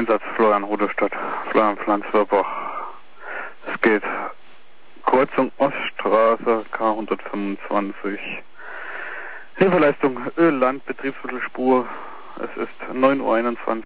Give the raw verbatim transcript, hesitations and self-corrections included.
Einsatz Florian Rudolstadt, Florian Pflanzwerbach. Es geht Kreuzung Oststraße K hundertfünfundzwanzig. Hilfeleistung Öl-Land, Betriebsmittelspur. Es ist neun Uhr einundzwanzig.